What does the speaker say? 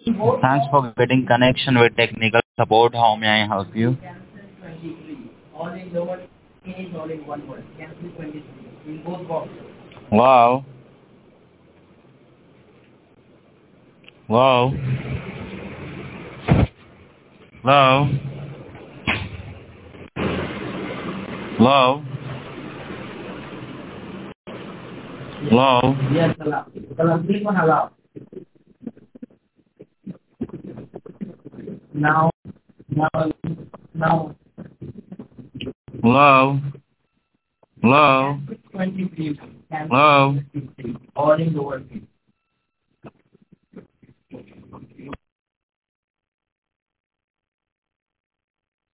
Thanks for getting connection with technical support. How may I help you? Wow. Wow. Wow. Wow. Wow. Yes, allow. Click on allow. Now, now. Wow. Wow. 23. Wow. All in the world.